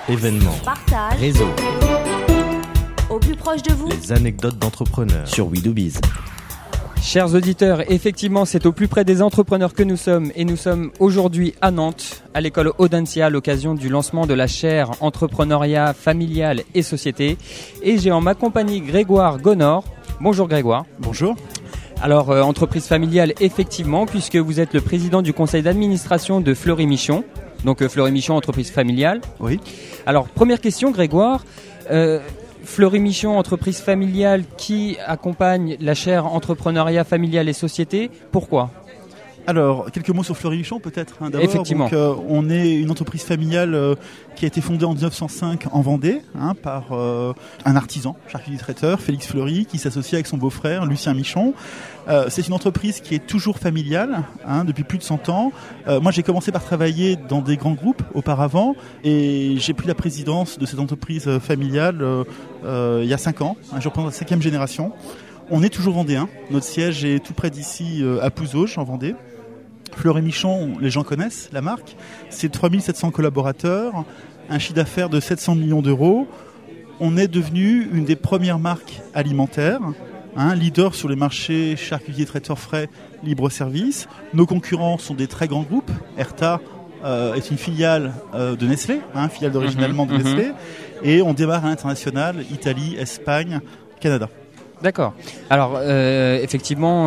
Événements, partage, réseau, au plus proche de vous. les anecdotes d'entrepreneurs sur We Do Biz. Chers auditeurs, effectivement, c'est au plus près des entrepreneurs que nous sommes et nous sommes aujourd'hui à Nantes, à l'école Audencia, à l'occasion du lancement de la chaire entrepreneuriat familial et société. Et j'ai en ma compagnie Grégoire Gonor. Bonjour Grégoire. Bonjour. Alors, entreprise familiale, effectivement, puisque vous êtes le président du conseil d'administration de Fleury Michon. Donc Fleury Michon, entreprise familiale. Oui. Alors, première question Grégoire. Fleury Michon, entreprise familiale qui accompagne la chaire entrepreneuriat familial et société. Pourquoi ? Alors, quelques mots sur Fleury Michon peut-être. D'abord. Effectivement. Donc, on est une entreprise familiale qui a été fondée en 1905 en Vendée par un artisan, charcutier traiteur, Félix Fleury, qui s'associe avec son beau-frère, Lucien Michon. C'est une entreprise qui est toujours familiale depuis plus de 100 ans. Moi, j'ai commencé par travailler dans des grands groupes auparavant et j'ai pris la présidence de cette entreprise familiale il y a 5 ans. Je reprends la 5e génération. On est toujours vendéen. Notre siège est tout près d'ici, à Pouzauges, en Vendée. Fleury Michon, les gens connaissent la marque. C'est 3700 collaborateurs, un chiffre d'affaires de 700 millions d'euros. On est devenu une des premières marques alimentaires, leader sur les marchés charcutiers, traiteurs frais, libre-service. Nos concurrents sont des très grands groupes. Erta est une filiale de Nestlé, filiale d'origine allemande de Nestlé. Et on démarre à l'international, Italie, Espagne, Canada. D'accord. Alors, effectivement,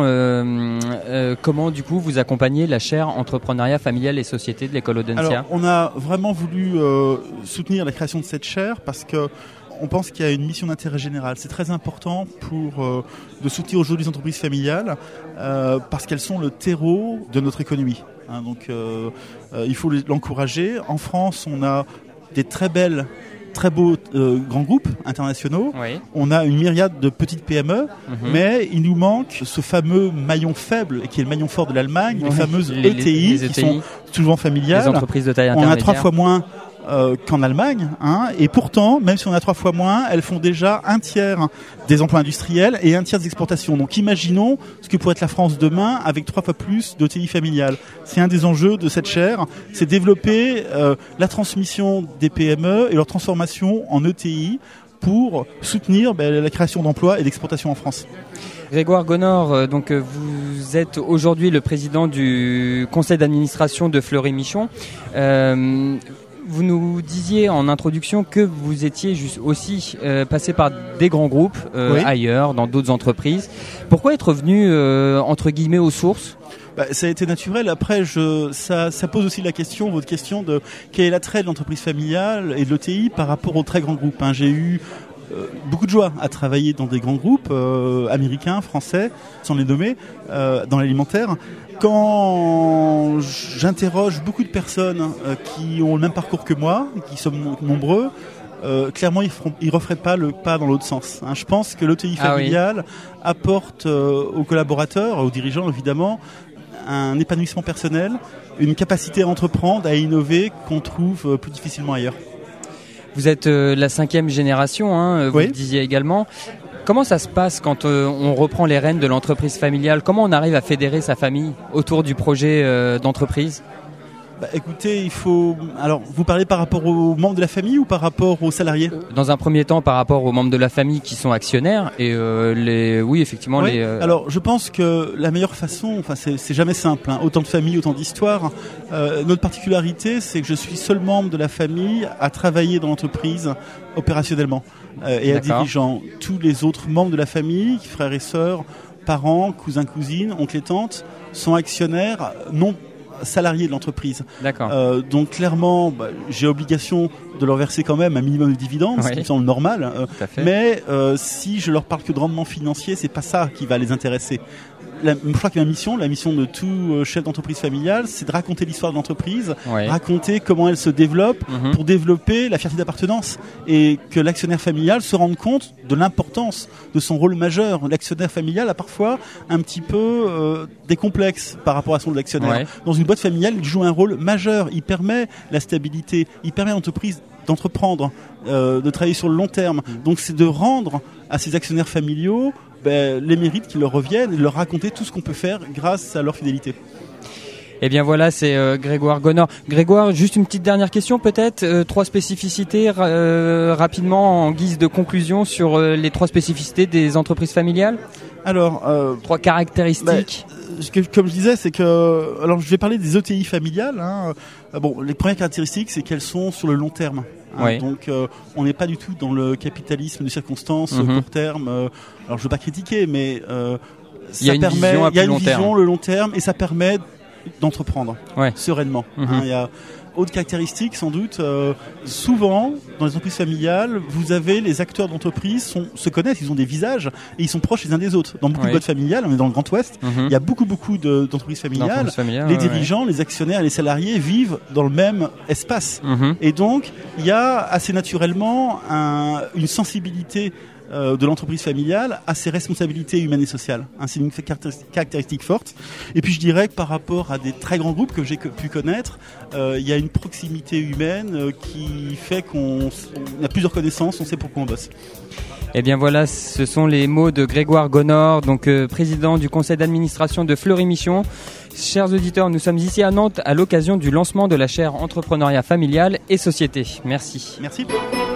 comment du coup vous accompagnez la chaire entrepreneuriat familial et société de l'école Audencia ? Alors, on a vraiment voulu soutenir la création de cette chaire parce que on pense qu'il y a une mission d'intérêt général. C'est très important de soutenir aujourd'hui les entreprises familiales parce qu'elles sont le terreau de notre économie. Donc, il faut l'encourager. En France, on a des très beaux grands groupes internationaux. Oui. On a une myriade de petites PME, mais il nous manque ce fameux maillon faible qui est le maillon fort de l'Allemagne, les fameuses ETI, qui sont souvent familiales. Les entreprises de taille On intermédiaire. a 3 fois moins qu'en Allemagne, et pourtant, même si on a 3 fois moins, elles font déjà un tiers des emplois industriels et un tiers des exportations. Donc imaginons ce que pourrait être la France demain avec 3 fois plus d'ETI familiales. C'est un des enjeux de cette chaire, c'est développer la transmission des PME et leur transformation en ETI pour soutenir la création d'emplois et d'exportation en France. Grégoire Gonor, donc vous êtes aujourd'hui le président du conseil d'administration de Fleury Michon. Vous nous disiez en introduction que vous étiez aussi passé par des grands groupes ailleurs, dans d'autres entreprises. Pourquoi être revenu entre guillemets aux sources ? Ça a été naturel. Après, ça pose aussi votre question de quel est l'attrait de l'entreprise familiale et de l'ETI par rapport aux très grands groupes. J'ai eu beaucoup de joie à travailler dans des grands groupes américains, français, sans les nommer, dans l'alimentaire. Quand j'interroge beaucoup de personnes qui ont le même parcours que moi, qui sont nombreux, clairement ils referaient pas le pas dans l'autre sens. Je pense que l'ETI familiale apporte aux collaborateurs, aux dirigeants évidemment, un épanouissement personnel, une capacité à entreprendre, à innover qu'on trouve plus difficilement ailleurs. Vous êtes la 5e génération, vous le disiez également. Comment ça se passe quand on reprend les rênes de l'entreprise familiale ? Comment on arrive à fédérer sa famille autour du projet d'entreprise ? Écoutez, Alors, vous parlez par rapport aux membres de la famille ou par rapport aux salariés ? Dans un premier temps, par rapport aux membres de la famille qui sont actionnaires et effectivement. Alors, je pense que la meilleure façon, c'est jamais simple. Autant de familles, autant d'histoires. Notre particularité, c'est que je suis seul membre de la famille à travailler dans l'entreprise opérationnellement et à dirigeant. Tous les autres membres de la famille, frères et sœurs, parents, cousins, cousines, oncles et tantes, sont actionnaires non salariés de l'entreprise. D'accord. Donc clairement, j'ai obligation de leur verser quand même un minimum de dividendes, ce qui me semble normal. Mais si je leur parle que de rendement financier, c'est pas ça qui va les intéresser. Je crois que la mission de tout chef d'entreprise familiale, c'est de raconter l'histoire de l'entreprise, raconter comment elle se développe pour développer la fierté d'appartenance et que l'actionnaire familial se rende compte de l'importance de son rôle majeur. L'actionnaire familial a parfois un petit peu des complexes par rapport à son actionnaire. Dans une boîte familiale, il joue un rôle majeur. Il permet la stabilité, il permet à l'entreprise d'entreprendre, de travailler sur le long terme. Donc c'est de rendre à ces actionnaires familiaux les mérites qui leur reviennent et de leur raconter tout ce qu'on peut faire grâce à leur fidélité. Eh bien voilà, c'est Grégoire Gonor. Grégoire, juste une petite dernière question peut-être, 3 spécificités rapidement en guise de conclusion sur les 3 spécificités des entreprises familiales. Alors, 3 caractéristiques. Comme je disais, c'est que, alors je vais parler des ETI familiales. Bon, les premières caractéristiques, c'est qu'elles sont sur le long terme. Oui. Donc, on n'est pas du tout dans le capitalisme de circonstances court terme. Alors, je veux pas critiquer, mais il y a une vision, le long terme, et ça permet d'entreprendre sereinement. Il y a autre caractéristique, sans doute, souvent dans les entreprises familiales, vous avez les acteurs d'entreprise se connaissent, ils ont des visages et ils sont proches les uns des autres. Dans beaucoup de boîtes familiales, on est dans le Grand Ouest, il y a beaucoup d'entreprises familiales. Les dirigeants, les actionnaires, les salariés vivent dans le même espace. Et donc, il y a assez naturellement une sensibilité de l'entreprise familiale à ses responsabilités humaines et sociales. C'est une caractéristique forte. Et puis je dirais que par rapport à des très grands groupes que j'ai pu connaître, il y a une proximité humaine qui fait qu'on a plusieurs connaissances, on sait pourquoi on bosse. Eh bien voilà, ce sont les mots de Grégoire Gonor, donc président du conseil d'administration de Fleury-Michon. Chers auditeurs, nous sommes ici à Nantes à l'occasion du lancement de la chaire entrepreneuriat familial et société. Merci. Merci.